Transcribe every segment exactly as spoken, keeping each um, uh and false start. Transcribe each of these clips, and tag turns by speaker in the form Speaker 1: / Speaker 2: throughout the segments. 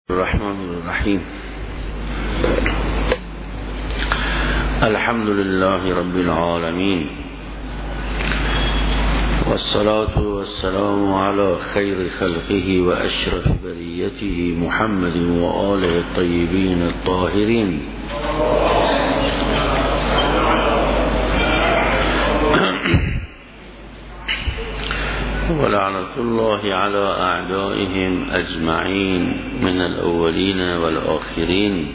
Speaker 1: الرحمن الرحیم. الحمد لله رب العالمين والصلاة والسلام على خير خلقه وأشرف بريته محمد وآله الطيبين الطاهرين. ولعنة الله على أعدائهم أجمعين من الأولين والآخرين.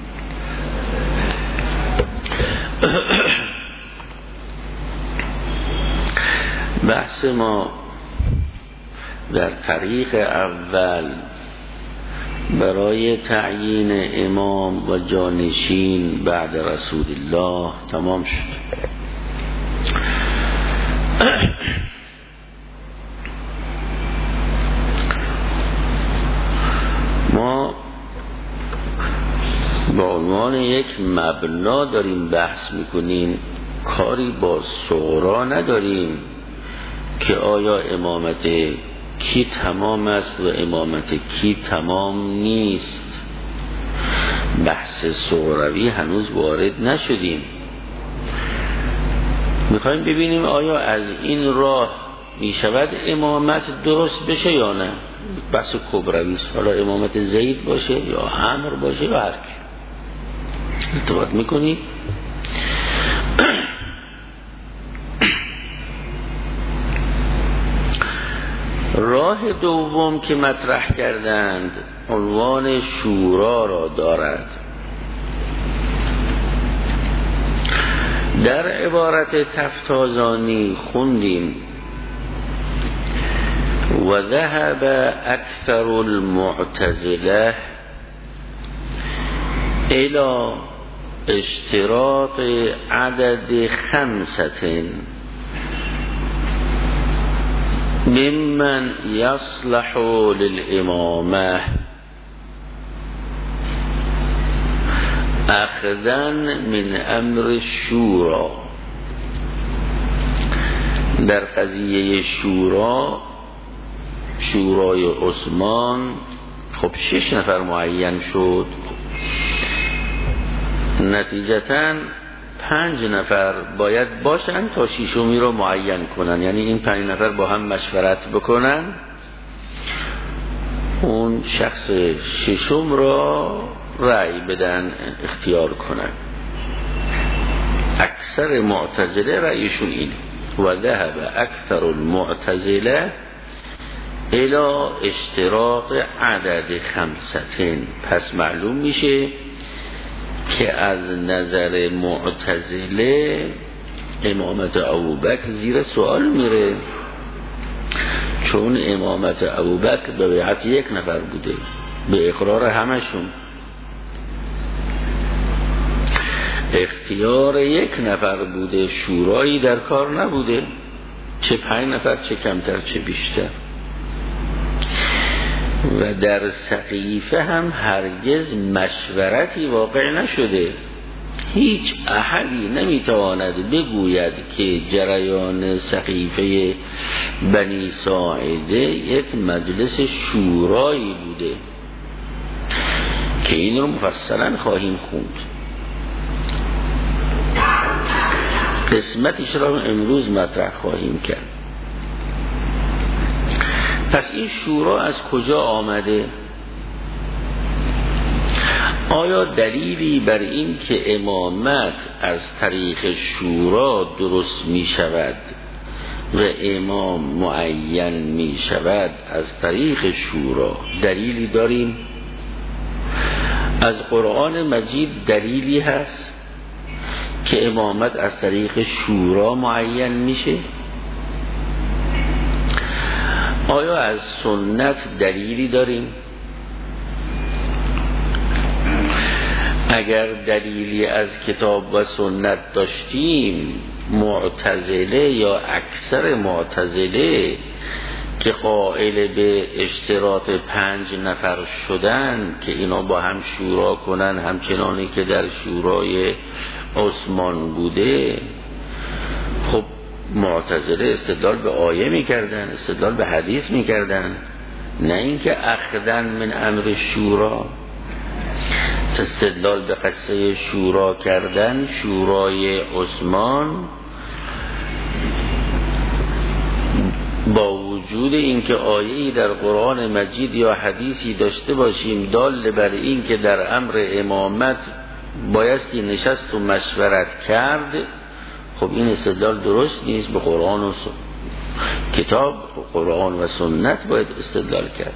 Speaker 1: بحث ما در طریق اول برای تعیین امام و جانشین بعد رسول الله تمام شد. ما به عنوان یک مبنا داریم بحث میکنیم، کاری با صغرا نداریم که آیا امامت کی تمام است و امامت کی تمام نیست. بحث صغروی هنوز وارد نشدیم. میخوایم ببینیم آیا از این راه میشود امامت درست بشه یا نه. بحث کبروی است، حالا امامت زید باشه یا عمرو باشه یا هر کی. ارتباط میکنی؟ راه دوم که مطرح کردند عنوان شورا را دارد. در عبارت تفتازانی خوندیم و ذهب اکثر المعتزله الى اشتراط عدد خمسة ممن يصلح للامامه اخذا من امر الشورا. در قضیه شورا، شورای عثمان، خب شش نفر معین شد، نتیجتاً پنج نفر باید باشن تا ششمی رو معین کنن، یعنی این پنج نفر با هم مشورت بکنن اون شخص ششم را رأی بدن، اختیار کنن. اکثر معتزله رأیشون اینه. و ذهب اکثر المعتزله الى اشتراط عدد خمسة. پس معلوم میشه که از نظر معتزله امامت ابوبکر زیر سوال میره، چون امامت ابوبکر به بیعت یک نفر بوده، به اقرار همشون. اختیار یک نفر بوده، شورایی در کار نبوده، چه پنج نفر چه کمتر چه بیشتر. و در سقیفه هم هرگز مشورتی واقع نشده. هیچ احدی نمیتواند بگوید که جریان سقیفه بنی ساعده یک مجلس شورایی بوده، که این رو مفصلا خواهیم خوند. قسمتش را امروز مطرح خواهیم کرد. پس این شورا از کجا آمده؟ آیا دلیلی بر این که امامت از طریق شورا درست می شود و امام معین می شود از طریق شورا دلیلی داریم؟ از قرآن مجید دلیلی هست که امامت از طریق شورا معین میشه؟ آیا از سنت دلیلی داریم؟ اگر دلیلی از کتاب و سنت داشتیم، معتزله یا اکثر معتزله که قائل به اشتراط پنج نفر شدن که اینا با هم شورا کنن همچنانی که در شورای عثمان بوده، خب معتزله استدلال به آیه میکردن، استدلال به حدیث میکردن، نه اینکه اخذن من امر شورا. استدلال به قصه شورا کردن، شورای عثمان، با وجود اینکه آیه‌ای در قرآن مجید یا حدیثی داشته باشیم دال بر این که در امر امامت بایستی نشست و مشورت کرد، خب این استدلال درست نیست. به قرآن و کتاب قرآن و سنت باید استدلال کرد.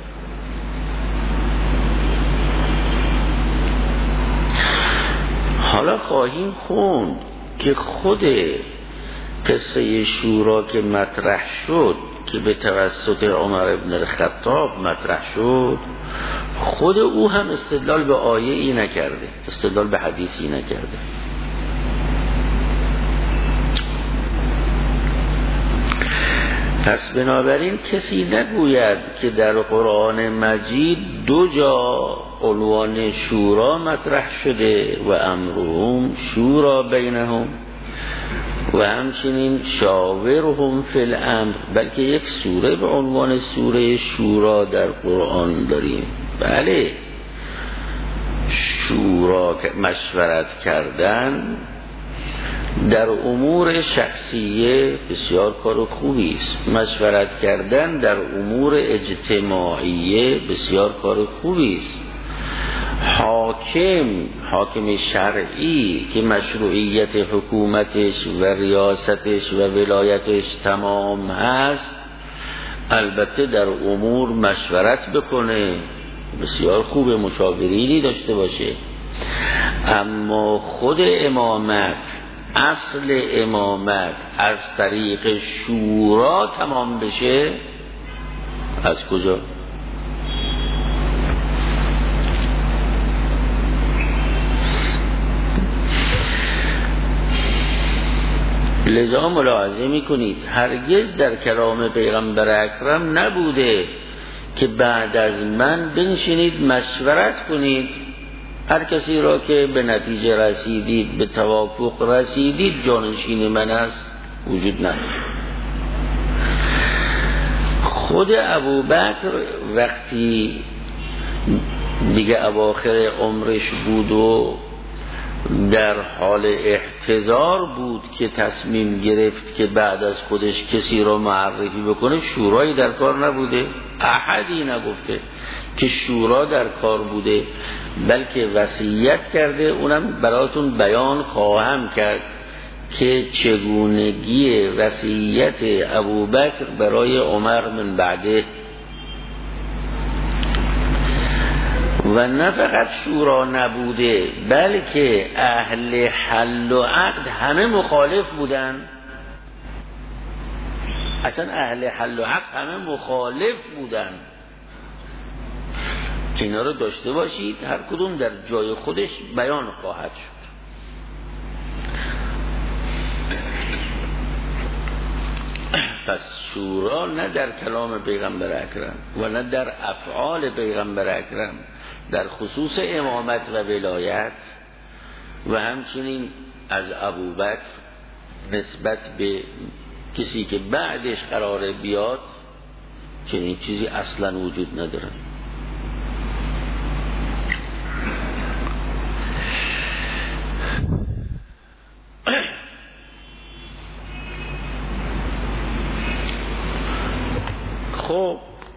Speaker 1: حالا خواهیم خوند که خود قصه شورا که مطرح شد، که به توسط عمر ابن الخطاب مطرح شد، خود او هم استدلال به آیه ای نکرده، استدلال به حدیثی نکرده. پس بنابراین کسی نگوید که در قرآن مجید دو جا عنوان شورا مطرح شده و امرهم شورا بینهم و همچنین شاورهم فی الامر، بلکه یک سوره به عنوان سوره شورا در قرآن داریم. بله، شورا مشورت کردن در امور شخصیه بسیار کار خوبی است، مشورت کردن در امور اجتماعیه بسیار کار خوبی است. حاکم حاکم شرعی که مشروعیت حکومتش و ریاستش و ولایتش تمام هست، البته در امور مشورت بکنه، بسیار خوب، مشاورینی داشته باشه. اما خود امامت، اصل امامت از طریق شورا تمام بشه، از کجا؟ لذا ملاحظه میکنید هرگز در کلام پیغمبر اکرم نبوده که بعد از من بنشینید مشورت کنید، هر کسی را که به نتیجه رسیدید، به توافق رسیدید، جانشین من است، وجود نداره. خود ابوبکر وقتی دیگه اواخر عمرش بود و در حال احتضار بود که تصمیم گرفت که بعد از خودش کسی را معرفی بکنه، شورایی در کار نبوده، احدی نگفته که شورا در کار بوده، بلکه وصیت کرده، اونم براتون بیان خواهم کرد که چگونگی وصیت ابوبکر برای عمر من بعده. و نه فقط شورا نبوده، بلکه اهل حل و عقد همه مخالف بودن. اصلا اهل حل و عقد همه مخالف بودن که اینا رو داشته باشید، هر کدوم در جای خودش بیان خواهد شد. پس شورا نه در کلام پیغمبر اکرم و نه در افعال پیغمبر اکرم در خصوص امامت و ولایت و همچنین از ابوبکر نسبت به کسی که بعدش قراره بیاد چنین چیزی اصلا وجود نداره. خب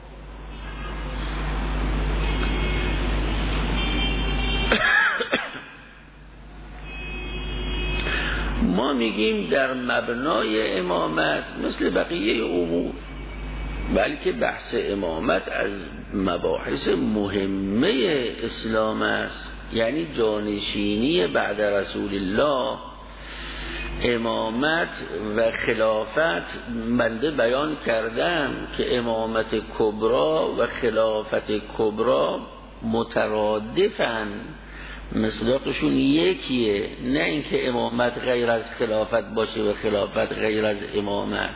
Speaker 1: ما میگیم در مبنای امامت مثل بقیه امور، بلکه بحث امامت از مباحث مهمه اسلام است، یعنی جانشینی بعد رسول الله، امامت و خلافت. بنده بیان کردم که امامت کبرا و خلافت کبرا مترادفن، مصداقشون یکیه، نه اینکه امامت غیر از خلافت باشه و خلافت غیر از امامت.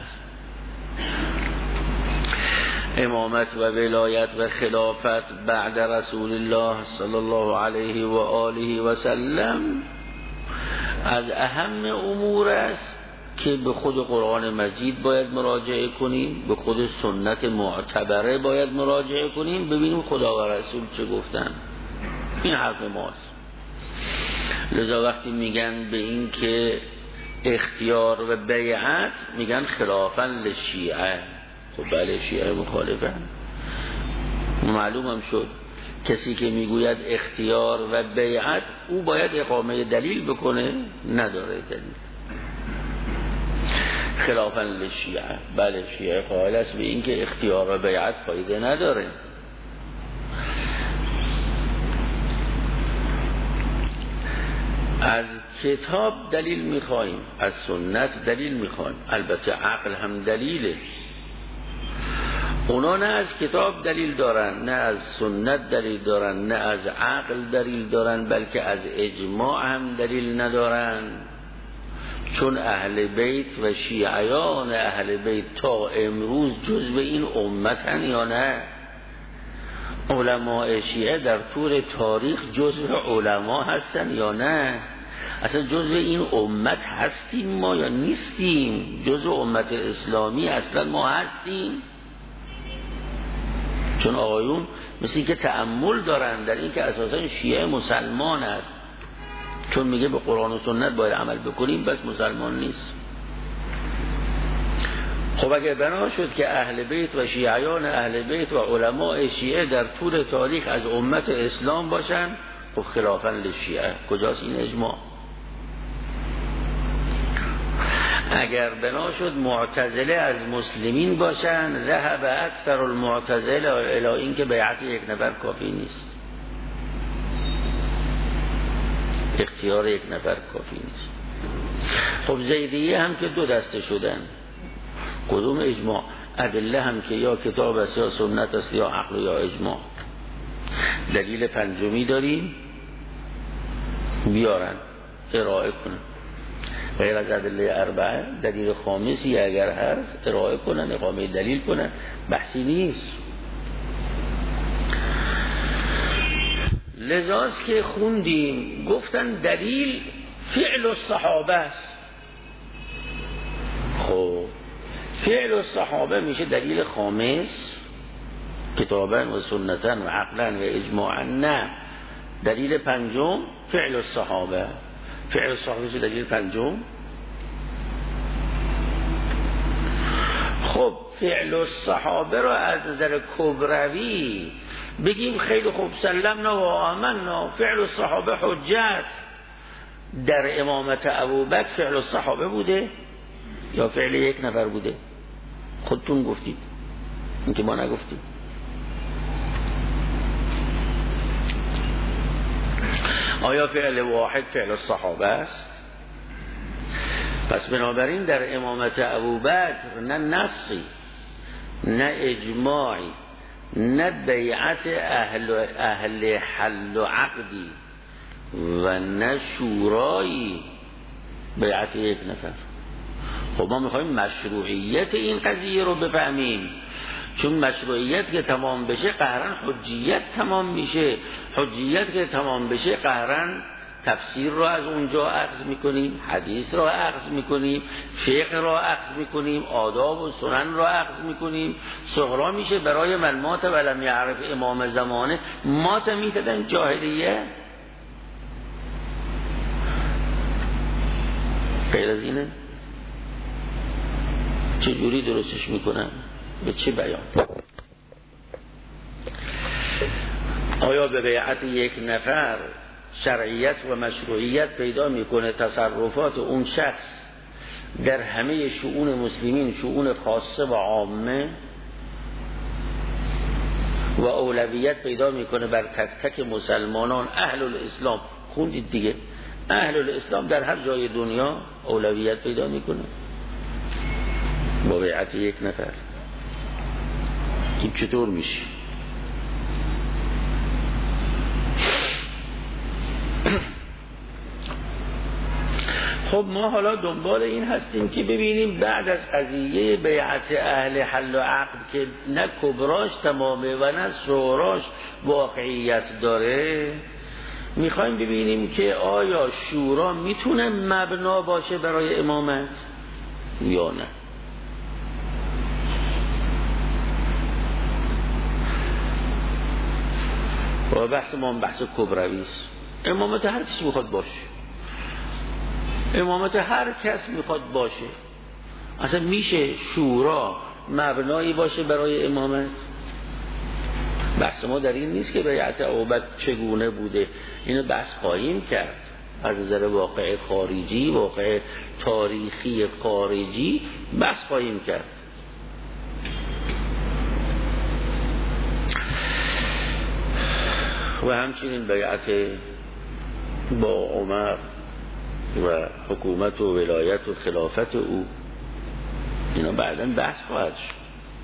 Speaker 1: امامت و ولایت و خلافت بعد رسول الله صلی الله علیه و آله و سلم از اهم امور است که به خود قرآن مجید باید مراجعه کنیم، به خود سنت معتبره باید مراجعه کنیم، ببینیم خدا و رسول چه گفتن. این حرف ماست. لذا وقتی میگن به این که اختیار و بیعت، میگن خلافاً للشیعه. خب بله، شیعه مخالفن. معلوم هم شد کسی که میگوید اختیار و بیعت، او باید اقامه دلیل بکنه، نداره دلیل. خلافاً للشیعه، بله شیعه قائل است به این که اختیار و بیعت فایده نداره. از کتاب دلیل میخوایم، از سنت دلیل میخوایم، البته عقل هم دلیله. اونا نه از کتاب دلیل دارن، نه از سنت دلیل دارن، نه از عقل دلیل دارن، بلکه از اجماع هم دلیل ندارن. چون اهل بیت و شیعیان اهل بیت تا امروز جزو این امتن یا نه؟ علماء شیعه در طول تاریخ جزو علما هستن یا نه؟ اصلا جزو این امت هستیم ما یا نیستیم؟ جزو امت اسلامی اصلا ما هستیم؟ چون آقایون مثل این که تأمل دارن در این که اساسا شیعه مسلمان است، چون میگه به قرآن و سنت باید عمل بکنیم بس مسلمان نیست. خب اگر بنا شد که اهل بیت و شیعیان اهل بیت و علماء شیعه در طول تاریخ از امت اسلام باشن، خب خلافاً للشیعه کجاست این اجماع؟ اگر بنا شد معتزله از مسلمین باشن، ذهب اکثر المعتزله الی این که بیعت یک نفر کافی نیست، اختیار یک نفر کافی نیست. خب زیدیه هم که دو دسته شدن، کدوم اجماع؟ ادله هم که یا کتاب است یا سنت است یا عقل یا اجماع. دلیل پنجمی داریم بیارن ارائه کنن، غیر از ادله اربعه دلیل خامسی اگر هست ارائه کنن، اقامه دلیل کنن، بحثی نیست. لذاست که خوندیم گفتن دلیل فعل الصحابه است. خب فعل الصحابه میشه دلیل خامس کتاباً و سنتاً و عقلاً و اجماعاً؟ نه، دلیل پنجم فعل الصحابه. فعل الصحابه میشه دلیل پنجم. خب فعل الصحابه رو از نظر کبروی بگیم خیلی خوب، سلمنا و آمنا، فعل الصحابه حجت. در امامت ابوبکر فعل الصحابه بوده یا فعل یک نفر بوده؟ خودتون گفتید، این که ما نگفتیم. آیا فعل واحد فعل الصحابه است؟ پس بنابراین در امامت ابوبکر نه نصی، نه اجماعی، نه بیعت اهل, اهل حل و عقدی و نه شورایی، بیعت یک نفر. خب ما میخوایم مشروعیت این قضیه رو بفهمیم، چون مشروعیت که تمام بشه قهرن حجیت تمام میشه، حجیت که تمام بشه قهرن تفسیر رو از اونجا اخذ میکنیم، حدیث رو اخذ میکنیم، فقه رو اخذ میکنیم، آداب و سنن رو اخذ میکنیم. صغرا میشه برای من مات ولم یعرف امام زمانه، مات میتدن جاهلیه. غیر از اینه چجوری درستش میکنن؟ به چه بیان؟ آیا به بیعت یک نفر شرعیت و مشروعیت پیدا میکنه تصرفات اون شخص در همه شؤون مسلمین، شؤون خاصه و عامه، و اولویت پیدا میکنه بر تک تک مسلمانان اهل الاسلام؟ خوندید دیگه، اهل الاسلام در هر جای دنیا اولویت پیدا میکنه با بیعت یک نفر. این چطور میشه؟ خب ما حالا دنبال این هستیم که ببینیم بعد از قضیه بیعت اهل حل و عقد که نه کبراش تمامه و نه صغراش واقعیت داره، میخوایم ببینیم که آیا شورا میتونه مبنا باشه برای امامت؟ یا نه. و بحث ما بحث کبروی است. امامت هر کسی میخواد باشه، امامت هر کس میخواد باشه. اصلا میشه شورا مبنایی باشه برای امامت؟ بحث ما در این نیست که بیعت ابوبکر چگونه بوده، اینو بحث خواهیم کرد از نظر واقع خارجی، واقع تاریخی خارجی بحث خواهیم کرد. و همچنین بیعت با عمر و حکومت و ولایت و خلافت او، اینا بعداً بحث خواهد شد.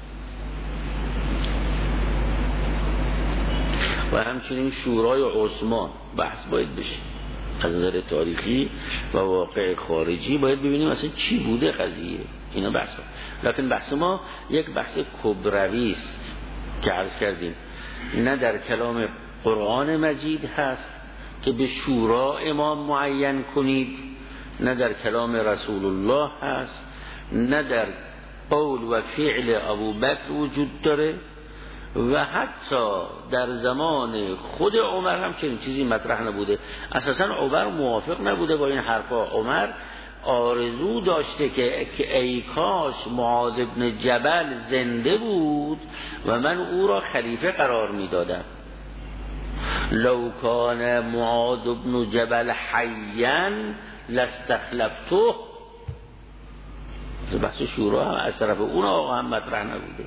Speaker 1: و همچنین شورای عثمان بحث باید بشه از نظر تاریخی و واقع خارجی، باید ببینیم اصلا چی بوده قضیه، اینا بحث خواهد. لکن بحث ما یک بحث کبروی است که عرض کردیم، نه در کلام قرآن مجید هست که به شورا امام معین کنید، نه در کلام رسول الله هست، نه در قول و فعل ابوبکر وجود داره، و حتی در زمان خود عمر هم چنین چیزی مطرح نبوده. اساسا عمر موافق نبوده با این حرفا. عمر آرزو داشته که ای کاش معاذ بن جبل زنده بود و من او را خلیفه قرار میدادم. لو کان معاذ بن جبل حیا لاستخلفته. بحث شورا هم از طرف اون آقا هم مطرح نبوده.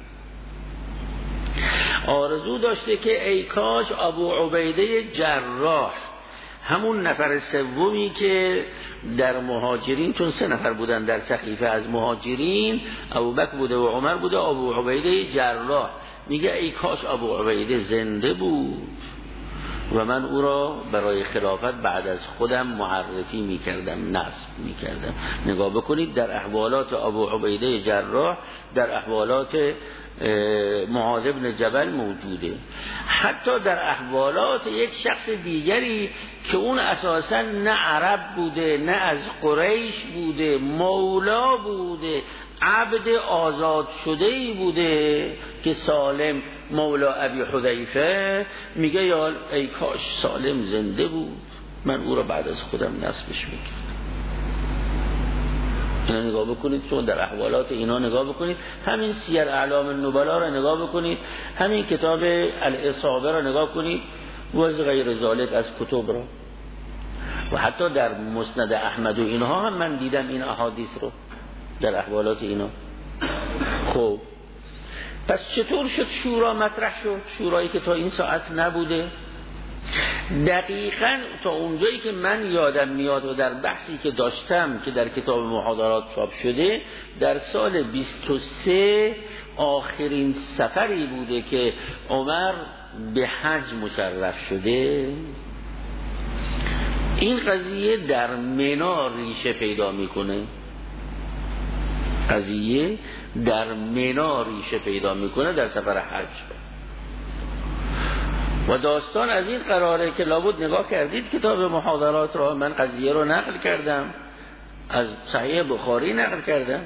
Speaker 1: آرزو داشته که ای کاش ابو عبیده جراح، همون نفر سومی که در مهاجرین، چون سه نفر بودن در سقیفه از مهاجرین، ابوبکر بوده و عمر بوده، ابو عبیده جراح میگه ای کاش ابو عبیده زنده بود و من او را برای خلافت بعد از خودم معرفی میکردم، نصب میکردم. نگاه بکنید در احوالات ابو عبیده جراح، در احوالات معاذ بن جبل موجوده، حتی در احوالات یک شخص دیگری که اون اساسا نه عرب بوده، نه از قریش بوده، مولا بوده، عبد آزاد شده‌ای بوده که سالم مولا ابی حذیفه، میگه یا ای کاش سالم زنده بود من او را بعد از خودم نصبش میکردم. اینا نگاه بکنید، چون در احوالات اینا نگاه بکنید، همین سیر اعلام النبلا را نگاه بکنید، همین کتاب الاصابه را نگاه کنید و از غیر ذالک از کتب را، و حتی در مسند احمد و اینها هم من دیدم این احادیث رو در احوالات اینا. خب پس چطور شد شورا مطرح شد؟ شورایی که تا این ساعت نبوده. دقیقاً تا اونجایی که من یادم میاد و در بحثی که داشتم که در کتاب محاضرات چاپ شده، در سال بیست و سه آخرین سفری بوده که عمر به حج مشرف شده. این قضیه در منی ریشه پیدا میکنه، قضیه در منی ریشه پیدا میکنه در سفر حج. و داستان از این قراره که لابد نگاه کردید کتاب محاضرات را، من قضیه رو نقل کردم، از صحیح بخاری نقل کردم.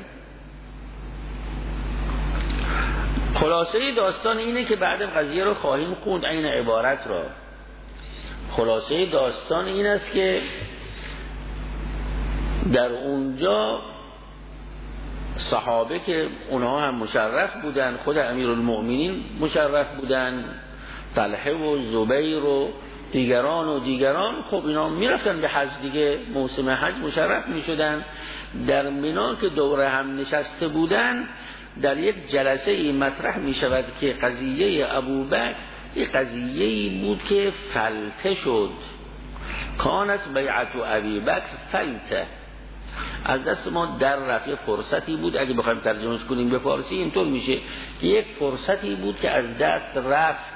Speaker 1: خلاصه داستان اینه که بعد قضیه رو خواهیم خوند این عبارت را. خلاصه داستان این است که در اونجا صحابه که اونها هم مشرف بودن، خود امیرالمؤمنین مشرف بودن، طلحه و زبیر و دیگران و دیگران، خب اینا میرفتن به حج دیگه، موسم حج مشرف میشدن. در منی که دوره هم نشسته بودن، در یک جلسه ای مطرح میشود که قضیه ابوبکر یک قضیه ای بود که فلته شد. کانت بیعت ابی بکر فلته، از دست ما در رفت. یک فرصتی بود، اگه بخوایم ترجمهش کنیم به فارسی اینطور میشه که یک فرصتی بود که از دست رفت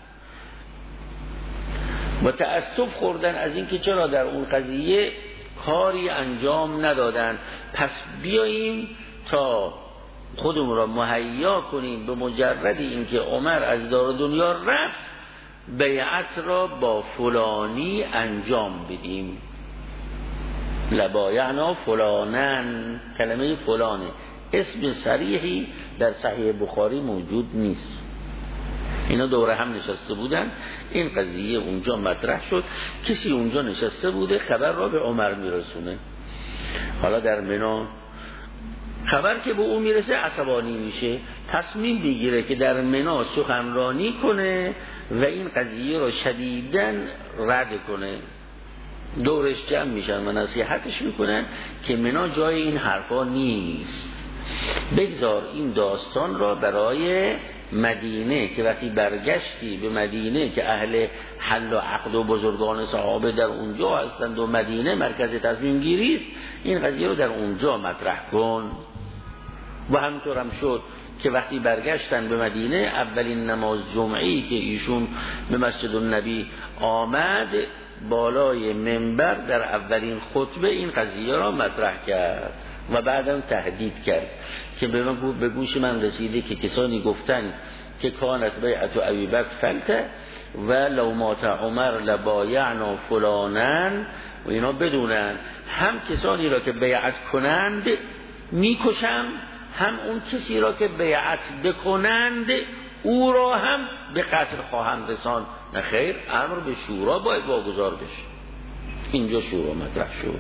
Speaker 1: و تأسف خوردن از اینکه چرا در اون قضیه کاری انجام ندادن. پس بیاییم تا خودمون را مهیا کنیم به مجرد اینکه عمر از دار دنیا رفت، بیعت را با فلانی انجام بدیم. لبایعنا فلانن، کلمه فلانه، اسم صریحی در صحیح بخاری موجود نیست. اینا دوره هم نشسته بودن، این قضیه اونجا مطرح شد، کسی اونجا نشسته بوده خبر را به عمر میرسونه. حالا در منا خبر که به او میرسه عصبانی میشه، تصمیم بگیره که در منا سخنرانی کنه و این قضیه را شدیداً رد کنه. دورش جمع میشن و نصیحتش میکنن که منا جای این حرفا نیست، بگذار این داستان را برای مدینه که وقتی برگشتی به مدینه که اهل حل و عقد و بزرگان صحابه در اونجا هستند و مدینه مرکز تصمیم گیری است، این قضیه رو در اونجا مطرح کن. و همطور هم شد که وقتی برگشتن به مدینه اولین نماز جمعه‌ای که ایشون به مسجد النبی آمد بالای منبر در اولین خطبه این قضیه را مطرح کرد و بعدم تهدید کرد که به من به گوش من رسیده که کسانی گفتن که کانت بیعت ابی بکر فلته و لو مات عمر لبایعنا فلانن و اینا بدونن هم کسانی را که بیعت کنند میکشم، هم اون کسی را که بیعت بکنند او را هم به قتل خواهم رساند. نه خیر، امر به شورا باید واگذار بشه. اینجا شورا مطرح شد،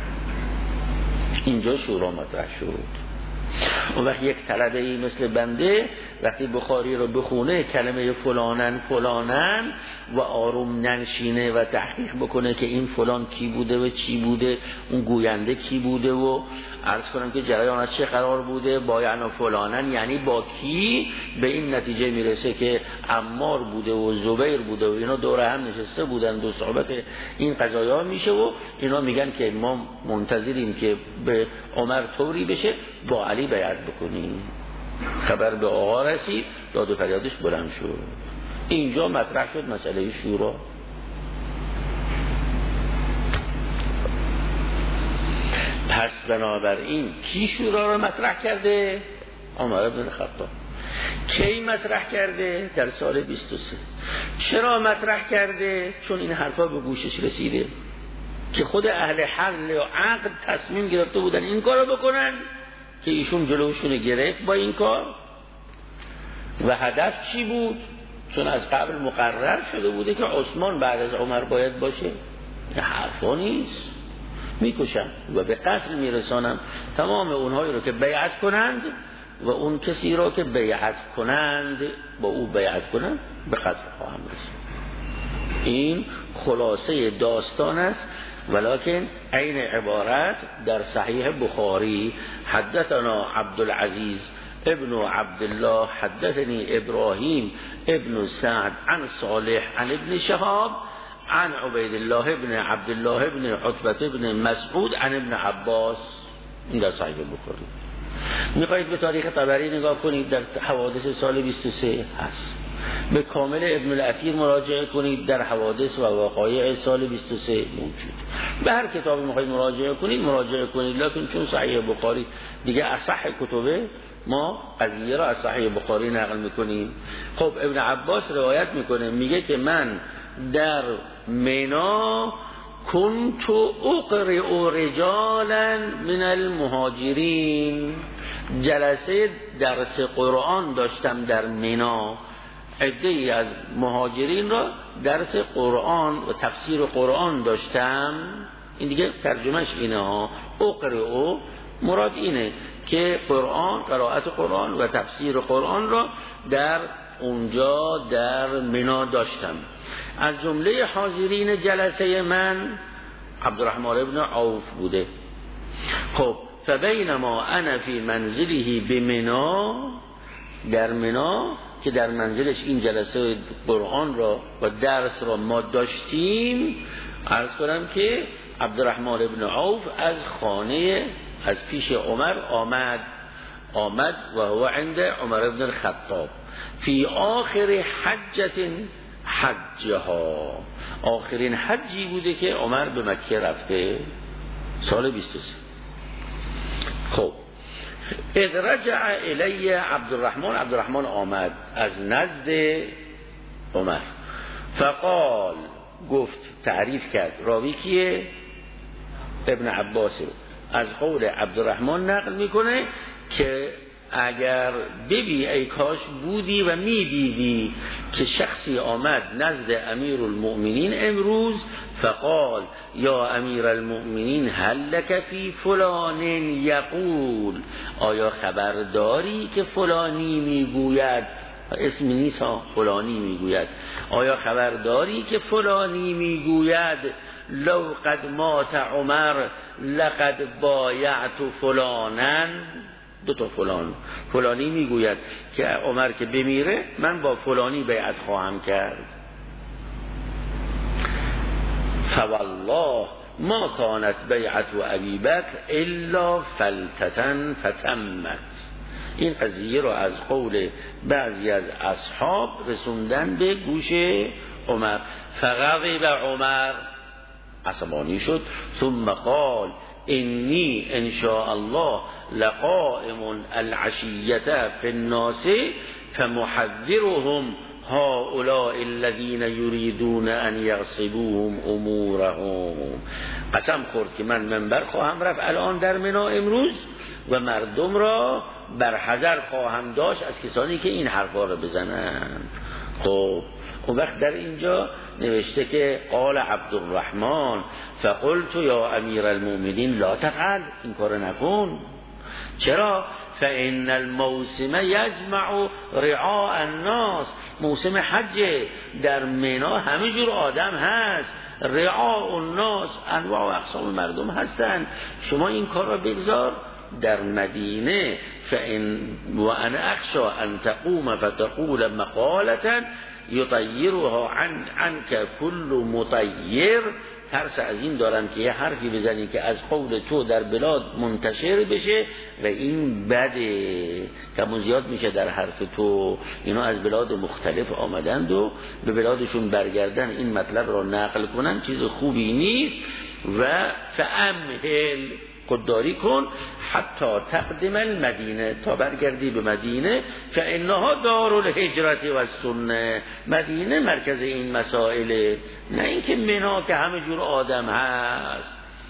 Speaker 1: اینجا شورا مطرح شد. اون وقت یک طلبه ای مثل بنده وقتی بخاری رو بخونه کلمه فلانن فلانن و آروم ننشینه و تحقیق بکنه که این فلان کی بوده و چی بوده، اون گوینده کی بوده و عرض کنم که جریان از چه قرار بوده، با یعنی فلانن یعنی با کی، به این نتیجه میرسه که عمار بوده و زبیر بوده و اینا دور هم نشسته بودن دو صحبت این قضایا میشه و اینا میگن که ما منتظریم که به عمر طوری بشه با علی بیعت بکنیم. خبر به آقا رسید، داد و فریادش بلند شد. اینجا مطرح شد مسئله شورا. پس بنابراین کی شورا را مطرح کرده؟ عمر بن خطاب. کی مطرح کرده؟ در سال بیست و سه. چرا مطرح کرده؟ چون این حرفا به گوشش رسیده که خود اهل حل و عقد تصمیم گرفته بودن این کارو بکنن که ایشون جلوشون گرفت با این کار. و هدف چی بود؟ چون از قبل مقرر شده بوده که عثمان بعد از عمر باید باشه. این حرفا نیست، میکشم و به قتل میرسانم تمام اونهایی رو که بیعت کنند و اون کسی رو که بیعت کنند با او بیعت کنند به قتل خواهم رساند. این خلاصه داستان است، ولكن عین عبارت در صحیح بخاری حدثنا عبدالعزیز ابن عبدالله حدثني ابراهیم ابن سعد عن صالح عن ابن شهاب عن عبید الله ابن عبدالله ابن عتبة ابن مسعود عن ابن عباس. این در صحیح بخاری. میخواید به تاریخ طبری نگاه کنید، در حوادث سال بیست و سه هست. به کامل ابن الاثیر مراجعه کنید، در حوادث و وقایع سال بیست و سه موجود. به هر کتابی میخواید مراجعه کنید مراجعه کنید، لکن چون صحیح بخاری دیگه اصح کتبه ما قضیه را از صحیح بخاری نقل میکنیم. خب ابن عباس روایت میکنه، میگه که من در منا کنت اقرئ رجالا من المهاجرین، جلسه درس قرآن داشتم در منا، عده‌ای از مهاجرین را درس قرآن و تفسیر قرآن داشتم. این دیگه ترجمهش اینه ها، اقرئ مراد اینه که قرآن، قرائت قرآن و تفسیر قرآن را در اونجا در منا داشتم. از جمله حاضرین جلسه من عبدالرحمن ابن عوف بوده. خب فبینما انا فی منزله بمنا، در منا که در منزلش این جلسه قرآن را و درس را ما داشتیم، عرض کنم که عبدالرحمن ابن عوف از خانه از پیش عمر آمد آمد و هو عند عمر ابن الخطاب فی آخر حجت حجها، آخرین حجی بوده که عمر به مکه رفته سال بیست و سه. خب اذ رجع الی عبدالرحمن، عبدالرحمن آمد از نزد عمر، فقال گفت، تعریف کرد، راوی کیه؟ ابن عباس، از قول عبدالرحمن نقل میکنه که اگر ببی ای کاش بودی و میدیدی که شخصی آمد نزد امیر المؤمنین امروز فقال یا امیر المؤمنین هل لک فی فلان یقول، آیا خبرداری که فلانی میگوید، اسم نیست ها، فلانی میگوید، آیا خبرداری که فلانی میگوید لو قد مات عمر لقد بایعت فلانن، دو تا فلان، فلانی میگوید که عمر که بمیره من با فلانی بیعت خواهم کرد. فوالله ما کانت بیعت ابی بکر الا فلتتن فتمت. این قضیه رو از قول بعضی از اصحاب رسوندن به گوش عمر. فغضب عمر، عصبانی شد. ثم قال انی ان شاء الله لقائم العشیة فی الناس فمحذرهم هؤلاء الذين يريدون ان يغصبوهم امورهم. قسم خورد که من منبر خواهم رفت الان در منا امروز و مردم را بر حذر خواهم داشت از کسانی که این حرفا را بزنند. خب اون وقت در اینجا نوشته که قال عبدالرحمن فقلت یا امیر المؤمنین لا تفعل، این کار نکن. چرا؟ فإن الموسم یجمع رعاء الناس، موسم حج در مینا همه جور آدم هست، رعاء الناس انواع و اقسام مردم هستن، شما این کار را بگذار در مدینه. فإن وأنا أخشى أن تقوم فتقول مقالة یطیرها عن عنک کل مطیر، ترس از این دارم که یه حرفی بزنی که از قول تو در بلاد منتشر بشه و این بده، کم و زیاد میشه در حرف تو. اینا از بلاد مختلف آمدند و به بلادشون برگردن این مطلب را نقل کنن چیز خوبی نیست. و فامهل، خودداری کن حتی تقدم المدینه، تا برگردی به مدینه. فانها دار الهجرت و السنه، مدینه مرکز این مسائله، نه اینکه منا که همه جور آدم هست.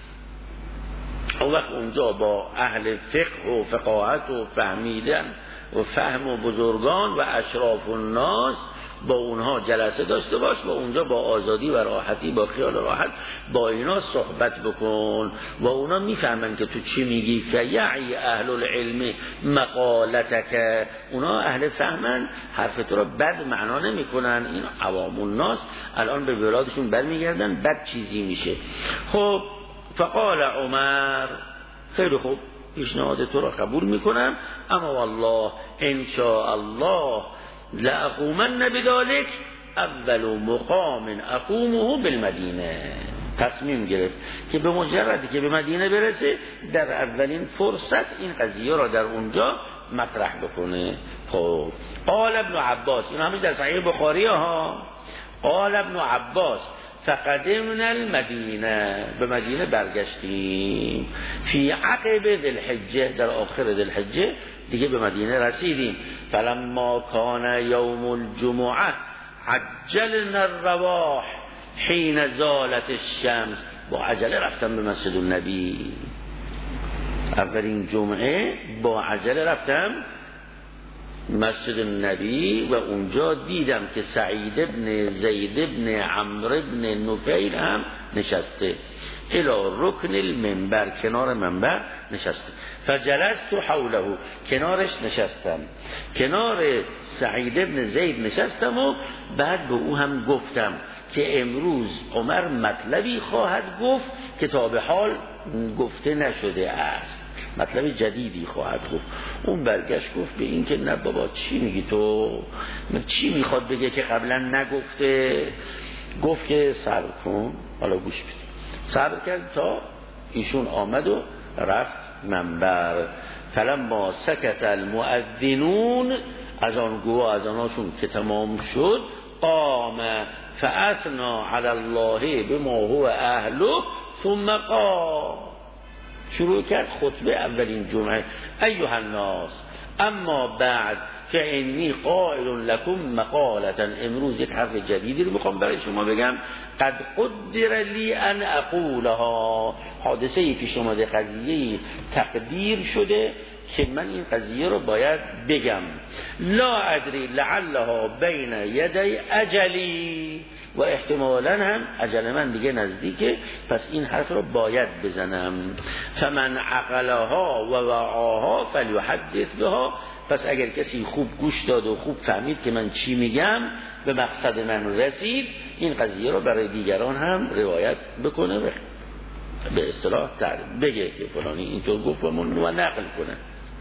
Speaker 1: اون وقت اونجا با اهل فقه و فقاهت و فهمیدن و فهم و بزرگان و اشراف الناس با اونها جلسه داشته باش، با اونجا با آزادی و راحتی، با خیال راحت با اینا صحبت بکن و اونا میفهمن که تو چی میگی. فیعی اهل العلم مقالتک، اونا اهل فهمن، حرف تو رو بد معنا نمیکنن. این عوام الناس الان به بلادشون برمیگردن، بد چیزی میشه. خب فقال عمر خیلی خوب، پیشنهاد تو را قبول میکنم، اما والله ان شاء الله لاقومن بذلك اول مقام اقومه بالمدینه. تصمیم گرفت که به مجردی که به مدینه برسه در اولین فرصت این قضیه را در اونجا مطرح بکنه. خب قال ابن عباس، این همین در صحیح بخاری ها، قال ابن عباس فقدمنا المدینه، به مدینه برگشتیم، فی عقب ذی الحجه، در آخر ذی الحجه دیگه به مدینه رسیدیم. فلما کان یوم الجمعه عجلنا الرواح حین زالت الشمس، با عجله رفتم به مسجد النبی. اولین جمعه با عجله رفتم مسجد النبی و اونجا دیدم که سعید ابن زید ابن عمرو ابن نفیل هم نشسته، الی رکن المنبر، کنار منبر نشسته. فجلست حوله، کنارش نشستم، کنار سعید ابن زید نشستم و بعد به او هم گفتم که امروز عمر مطلبی خواهد گفت که تا به حال گفته نشده است، مطلب جدیدی خواهد گفت. اون برگشت گفت به این که نه بابا چی میگی تو، چی میخواد بگه که قبلا نگفته. گفت که صبر کن، حالا گوش بدید. صبر کرد تا ایشون آمد و رفت منبر. فلما سکت المؤذنون، از آن گواه از آناشون که تمام شد، قام فاثنا علی الله بما هو اهله ثم قام، شروع کرد خطبه اولین جمعه. ایها الناس اما بعد فانی قائل لکم مقالتا، امروز یک حرف جدیدی رو میخوام برای شما بگم. قد قدر لی ان اقولها، حادثه ای پیش اومده، قضیه تقدیر شده که من این قضیه رو باید بگم. لا ادری لعلها بین یدی اجلی، و احتمالاً هم اجل من دیگه نزدیکه، پس این حرف رو باید بزنم. فمن عقلها و وعاها فلیحدث بها، پس اگر کسی خوب گوش داد و خوب فهمید که من چی میگم، به مقصد من رسید، این قضیه رو برای دیگران هم روایت بکنه، به اصطلاح تعریف بگه که فلانی اینطور گفت و من و نقل کنه.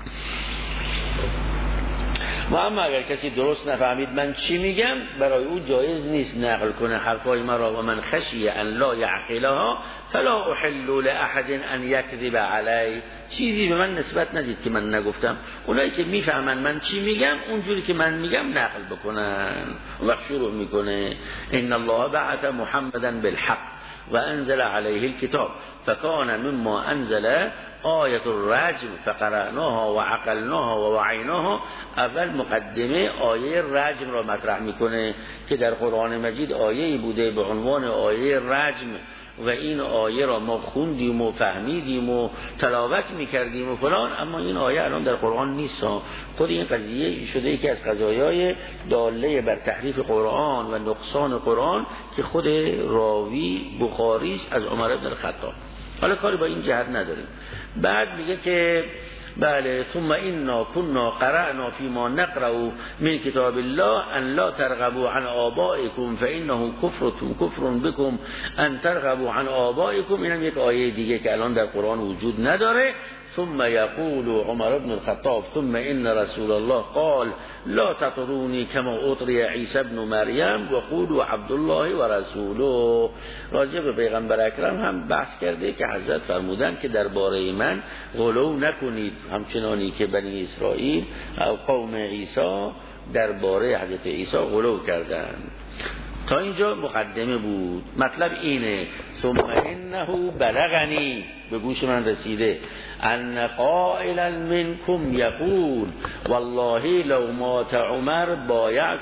Speaker 1: و اما اگر کسی درست نفهمید من چی میگم، برای او جایز نیست نقل کنه حرفای مرا. و من خشی ان لا یعقلها فلا احل لاحد ان یکذب علی، چیزی به من نسبت ندید که من نگفتم. اونایی که میفهمن من چی میگم، اونجوری که من میگم نقل بکنن. اون وقت شروع میکنه ان الله بعث محمدا بالحق و انزل علیه الكتاب فکان مما انزل آیت الرجم فقرأناها و عقلناها و وعیناها. اول مقدمه آیه رجم را مطرح میکنه که در قرآن مجید آیه‌ای بوده به عنوان آیه رجم، و این آیه را ما خوندیم و فهمیدیم و تلاوت میکردیم و فلان، اما این آیه الان در قرآن نیست. خود این قضیه شده یکی از قضایای داله بر تحریف قرآن و نقصان قرآن که خود راوی بخاری از عمر بن الخطاب. حالا کاری با این جهت نداریم. بعد میگه که بله ثم انا كنا قرأنا فيما نقرأ من كتاب الله ان لا ترغبوا عن آبائكم فانه كفرتم كفر بكم ان ترغبوا عن آبائكم. اینم یک آیه دیگه که الان در قرآن وجود نداره. ثم يقول عمر بن الخطاب ثم ان رسول الله قال لا تطروني كما اطري عيسى ابن مريم وقولوا عبد الله و رسوله. راجع به پیغمبر اکرم هم بحث کرده که حضرت فرمودن که درباره من غلو نکنید، همچنانی که بنی اسرائیل او قوم عیسی درباره حضرت عیسی غلو کردند. تا اینجا مقدمه بود. مطلب اینه ثم انه بلغنی، به گوش من رسیده، ان قائلا منکم یقول والله لو مات عمر بایعت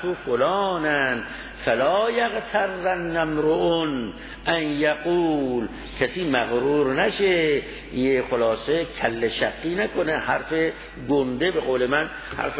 Speaker 1: فلانا فلا یغترن امرؤ ان یقول، کسی مغرور نشه، یه خلاصه کل شقی نکنه، حرف گنده به قول من حرف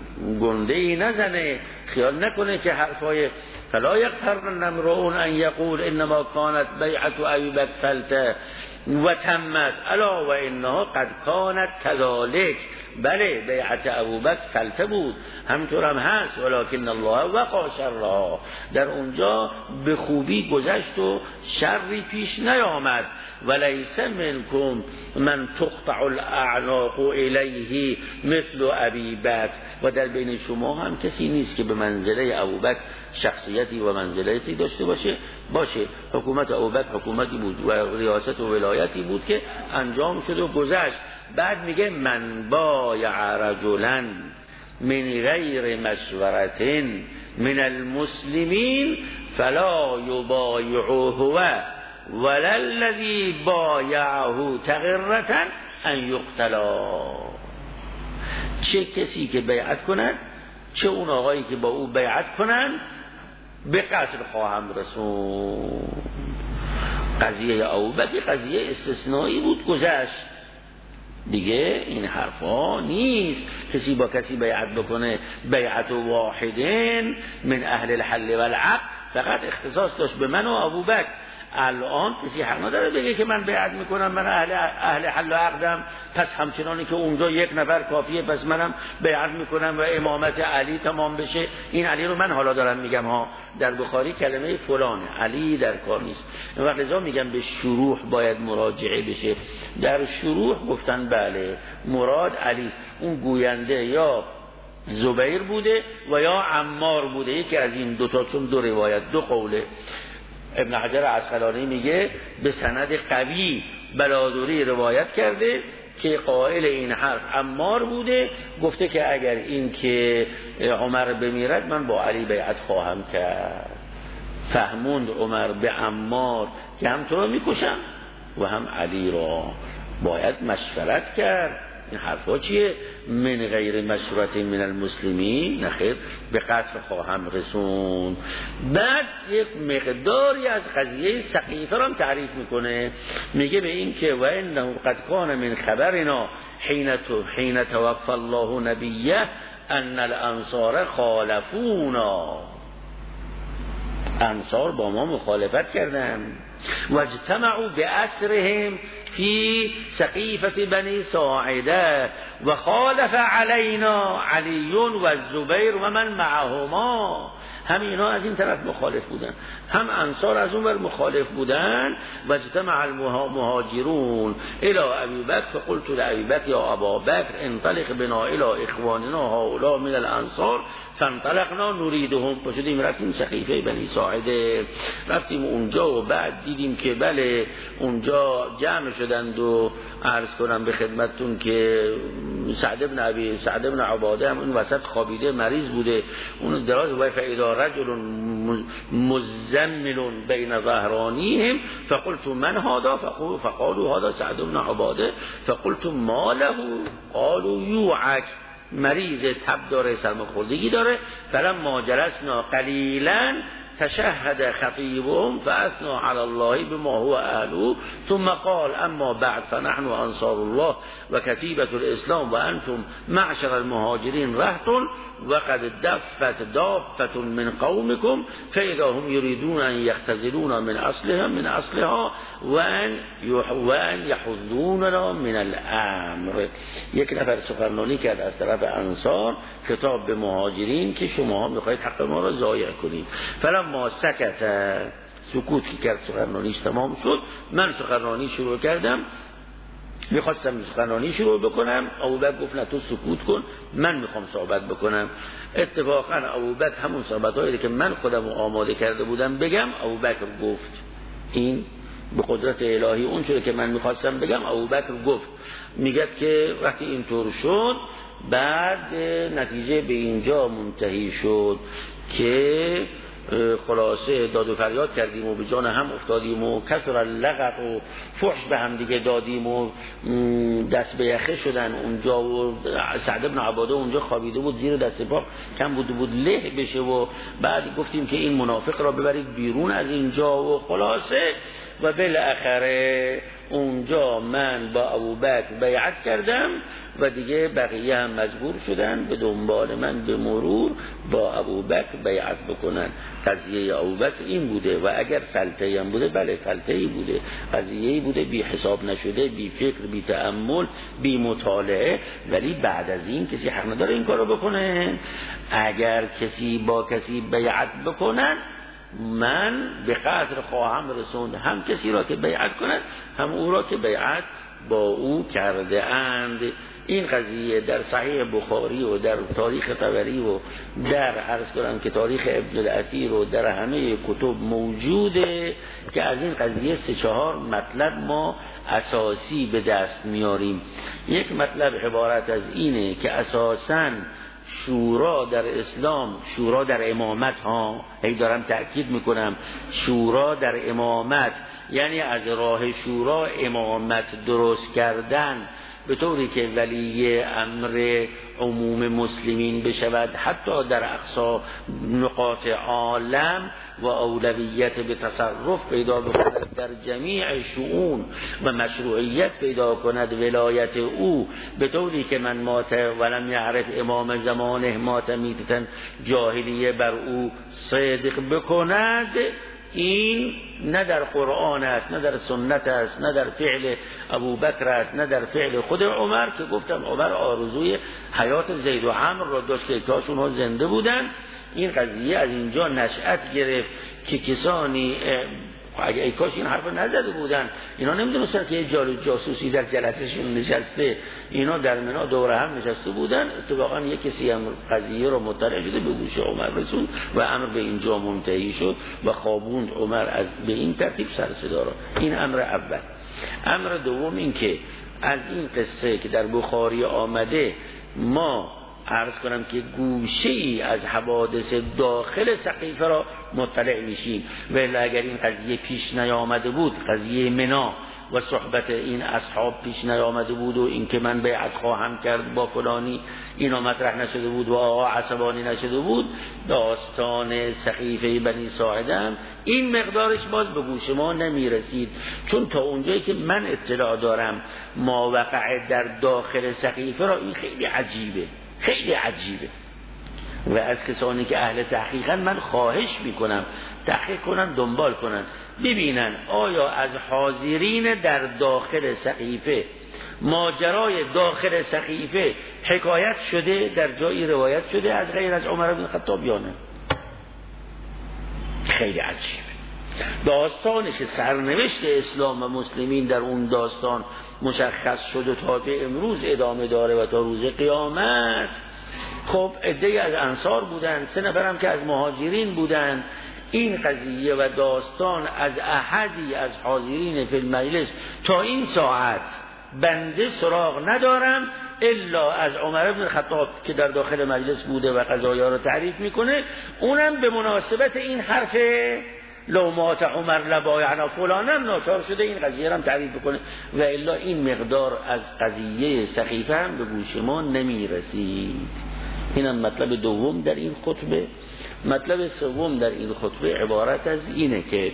Speaker 1: گنده ای نزنه، خیال نکنه که حرفای فلا یغترن امرؤ ان یقول انما كانت بیعت ابی بکر فلته و تمت الا و انها قد کانت كذلك. بله بیعت ابوبکر فلته بود، همطور هم هست، ولکن الله وقا شرها، در اونجا به خوبی گذشت و شری پیش نیامد. ولیس منکم من تقطع الاعناق الیه مثل ابی بکر، و در بین شما هم کسی نیست که به منزله ابوبکر شخصیتی و منزلتی داشته باشه باشه حکومت ابوبکر حکومتی بود و ریاست و ولایتی بود که انجام شد و گذشت. بعد میگه من بایع رجلا من غیر مشورة من المسلمین فلا یبایعه هو ولا الذی بایعه تغرة ان یقتلا. چه کسی که بیعت کند، چه اون آقایی که با او بیعت کنند، به قتل خواهم رسون. قضیه ابوبکر قضیه استثنایی بود، گذشت دیگه. این حرفا نیست کسی با کسی بیعت بکنه بیعت واحدین من اهل الحل والعقد، فقط اختصاص داشت به من و ابوبکر. الان کسی حق نداره بگه که من بیعت میکنم، من اهل اهل حل و عقدم، پس همچنانی که اونجا یک نفر کافیه پس منم بیعت میکنم و امامت علی تمام بشه. این علی رو من حالا دارم میگم ها، در بخاری کلمه فلانه، علی در کار نیست. و لذا میگم به شروح باید مراجعه بشه. در شروح گفتن بله مراد علی، اون گوینده یا زبیر بوده و یا عمار بوده، یکی از این دوتا، چون دو روایت دو قوله. ابن حجر عسقلانی میگه به سند قوی بلادوری روایت کرده که قائل این حرف عمار بوده، گفته که اگر این که عمر بمیرد من با علی بیعت خواهم کرد. فهموند عمر به عمار که هم تو رو میکشم و هم علی را باید مشورت کرد این حرفا چیه؟ من غیر مشورت من المسلمین، نخیر به قتل خواهم رسون. بعد یک مقداری از قضیه سقیفه را هم تعریف میکنه، میگه به این که و انه قد کان من خبرنا حین حین توفى الله نبیه ان الانصار خالفونا، انصار با ما مخالفت کردن. و اجتمعوا بأسرهم فی سقیفة بنی ساعده و خالف علینا علی و الزبیر و من معهما. هم اینا از این طرف مخالف بودن، هم انصار از اون ور مخالف بودن. و اجتمع المهاجرون الى ابی بکر فقلت لابی بکر یا ابا بکر انطلق بنا الى اخواننا هؤلاء من الانصار فانطلقنا نريدهم. پشدیم رفتیم سقیفه بنی ساعده، رفتیم اونجا و بعد دیدیم که بله اونجا جمع شدند و عرض کنم به خدمتتون که سعد بن ابی سعد بن عباده هم اون وسط خوابیده مریض بوده، اون دراز و فاذا رجل مزمل بین ظهرانیهم فقلت من هذا فقالوا هذا سعد بن عباده فقلت ما له قالوا یوعک، مریض تب داره، سرماخوردگی داره. فلما جلسنا قلیلا تشهد خطیبهم فاثنى على الله بما هو اهله ثم قال اما بعد فنحن انصار الله وكتيبة الاسلام وانتم معشر المهاجرين رهط وقد دفت دافة من قومكم فاذا هم يريدون ان يختزلون من اصلها من اصلها وان وان يحضوننا من الامر. یک نفر سخنرانی کرد از طرف انصار خطاب به مهاجرین که شما میخواهید حق ما را ضایع کنید. فلما سکت، سکوت کرد، سخنرانیش تمام شد، من سخنرانی شروع کردم، میخواستم سخنرانی شروع بکنم، ابوبکر گفت نه تو سکوت کن من میخوام صحبت بکنم. اتفاقا ابوبکر همون صحبتایی که من خودم آماده کرده بودم بگم ابوبکر گفت، این به قدرت الهی اون چیزی که من میخواستم بگم ابوبکر گفت. میگه که وقتی اینطور شد بعد نتیجه به اینجا منتهی شد که خلاصه داد و فریاد کردیم و به جان هم افتادیم و کسر اللغط و فحش به هم دیگه دادیم و دست به یخه شدن اونجا و سعد بن عباده اونجا خوابیده بود زیر دست پا کم بود بود له بشه و بعد گفتیم که این منافق را ببرید بیرون از اینجا و خلاصه و بالاخره اونجا من با ابوبکر بیعت کردم و دیگه بقیه هم مجبور شدن به دنبال من به مرور با ابوبکر بیعت بکنن. قضیه ابوبکر این بوده و اگر فلته‌ای هم بوده بله فلته‌ای بوده، قضیه‌ای بوده بی حساب نشده، بی فکر، بی تأمل، بی مطالعه. ولی بعد از این کسی حق نداره این کارو بکنه. اگر کسی با کسی بیعت بکنن من به قدر خواهم رسوند هم کسی را که بیعت کند هم او را که بیعت با او کرده اند. این قضیه در صحیح بخاری و در تاریخ طبری و در عرض کنم که تاریخ ابن الاثیر و در همه کتب موجوده که از این قضیه سه چهار مطلب ما اساسی به دست میاریم. یک مطلب عبارت از اینه که اساساً شورا در اسلام، شورا در امامت ها، هی دارم تأکید میکنم شورا در امامت، یعنی از راه شورا امامت درست کردن به طوری که ولی امر عموم مسلمین بشود حتی در اقصا نقاط عالم و اولویت به تصرف پیدا بکند در جمیع شؤون و مشروعیت پیدا کند ولایت او به طوری که من مات ولم یعرف امام زمانه مات میتتن جاهلیه بر او صدق بکند. این نه در قرآن است، نه در سنت است، نه در فعل ابوبکر است، نه در فعل خود عمر که گفتم عمر آرزوی حیات زید و عمرو را داشت که کاشون ها زنده بودن. این قضیه از اینجا نشأت گرفت که کسانی اگه ای کاش این حرف نزده بودن، اینا نمیدونستن که یه جاسوسی در جلسهشون نشسته، اینا در منا دوره هم نشسته بودن. اتفاقا یک کسی هم قضیه رو مطلع شده به گوش عمر رسوند و امر به اینجا منتهی شد و خوابوند عمر از به این ترتیب سر صدا را. این امر اول. امر دوم این که از این قصه که در بخاری آمده ما عرض کنم که گوشه ای از حوادث داخل سقیفه را مطلع میشیم. ولی اگر این قضیه پیش نیامده بود، قضیه منا و صحبت این اصحاب پیش نیامده بود و اینکه من بیعت خواهم کرد با فلانی اینا مطرح نشده بود و آقا عصبانی نشده بود، داستان سقیفه بنی ساعده هم این مقدارش باز به گوش ما نمیرسید. چون تا اونجایی که من اطلاع دارم ما وقع در داخل سقیفه را این خیلی عجیبه، خیلی عجیبه. و از کسانی که اهل تحقیقن من خواهش میکنم تحقیق کنن، دنبال کنن، ببینن آیا از حاضرین در داخل سقیفه ماجرای داخل سقیفه حکایت شده، در جایی روایت شده از غیر از عمر بن خطاب یا نه. خیلی عجیبه. داستانی که سرنوشت اسلام و مسلمین در اون داستان مشخص شد و تا به امروز ادامه داره و تا روز قیامت. خب عده‌ای از انصار بودن، سه نفرم که از مهاجرین بودن. این قضیه و داستان از احدی از حاضرین فی المجلس تا این ساعت بنده سراغ ندارم الا از عمر بن خطاب که در داخل مجلس بوده و قضایا رو تعریف میکنه، اونم به مناسبت این حرف لو مات عمر لبایعنا فلانم ناچار شده این قضیه رو هم تعریف بکنه. و الا این مقدار از قضیه سقیفه هم به گوش ما نمیرسید. اینم مطلب دوم در این خطبه. مطلب سوم در این خطبه عبارت از اینه که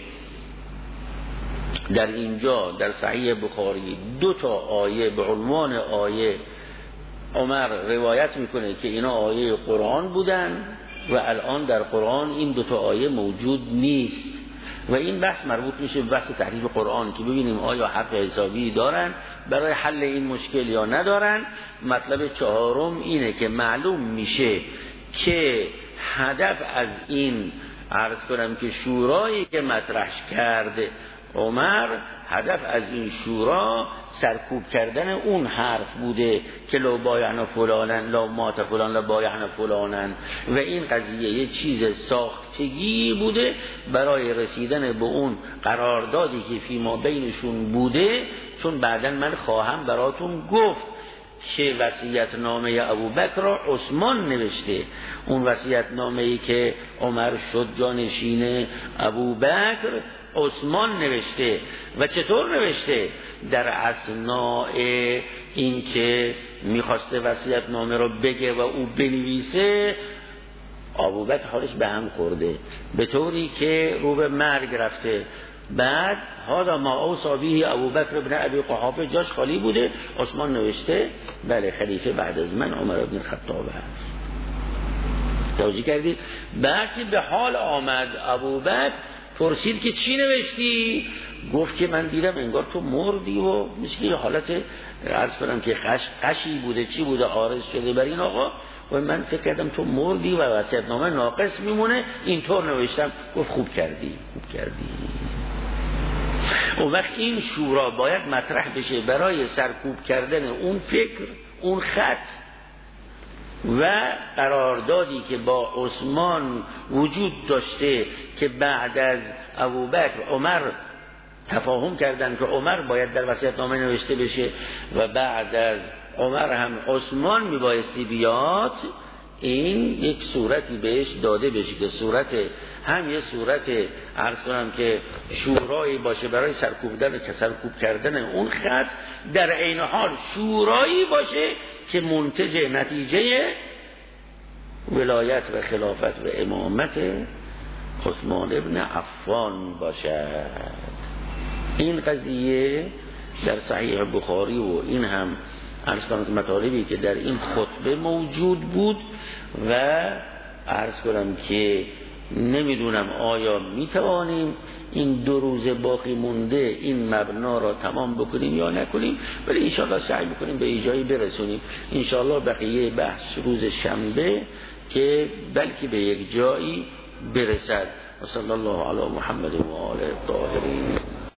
Speaker 1: در اینجا در صحیح بخاری دو تا آیه به عنوان آیه عمر روایت میکنه که اینا آیه قرآن بودن و الان در قرآن این دو تا آیه موجود نیست. و این بحث مربوط میشه به بحث تحریف قرآن که ببینیم آیا حق حسابی دارن برای حل این مشکل یا ندارن. مطلب چهارم اینه که معلوم میشه که هدف از این عرض کنم که شورایی که مطرح کرده عمر، هدف از این شورا سرکوب کردن اون حرف بوده که لو بایعنا فلانن لو مات فلان لو بایعنا فلانن. و این قضیه یه چیز ساختگی بوده برای رسیدن به اون قراردادی که فی ما بینشون بوده. چون بعداً من خواهم براتون گفت که وصیت نامه ابوبکر را عثمان نوشته. اون وصیت نامه‌ای که عمر شد جانشین ابوبکر عثمان نوشته. و چطور نوشته؟ در اثناء این که میخواسته وصیت نامه رو بگه و او بنویسه ابوبکر حالش به هم خورده به طوری که رو به مرگ رفته. بعد هذا ما اوصى به ابوبکر ابن ابی قحافه جاش خالی بوده، عثمان نوشته بله خلیفه بعد از من عمر ابن الخطاب هست. توجیه کردید؟ بعد که به حال آمد ابوبکر پرسید که چی نوشتی؟ گفت که من دیدم انگار تو مردی و مثل یه حالت عرض کنم که قش قشی بوده چی بوده عارض شده بر این آقا و من فکر کردم تو مردی و وصیت‌نامه ناقص میمونه اینطور نوشتم. گفت خوب کردی خوب کردی. اون وقت این شورا باید مطرح بشه برای سرکوب کردن اون فکر، اون خط و قراردادی که با عثمان وجود داشته که بعد از ابوبکر عمر تفاهم کردن که عمر باید در وصیت‌نامه نوشته بشه و بعد از عمر هم عثمان میبایستی بیاد. این یک صورتی بهش داده بشه که صورت هم یه صورت عرض کنم که شورایی باشه برای سرکوب کردن که سرکوب کردن اون خط، در عین حال شورایی باشه که منتج نتیجه ولایت و خلافت و امامت عثمان ابن عفان باشد. این قضیه در صحیح بخاری و این هم عرض کنم که مطالبی که در این خطبه موجود بود و عرض کنم که نمیدونم آیا میتوانیم این دو روز باقی مونده این مبنا را تمام بکنیم یا نکنیم، ولی انشاءالله سعی بکنیم به ایجایی برسونیم. انشاءالله بقیه بحث روز شنبه که بلکه به یک جایی برسد. و صلی الله علی محمد و آله الطاهرین.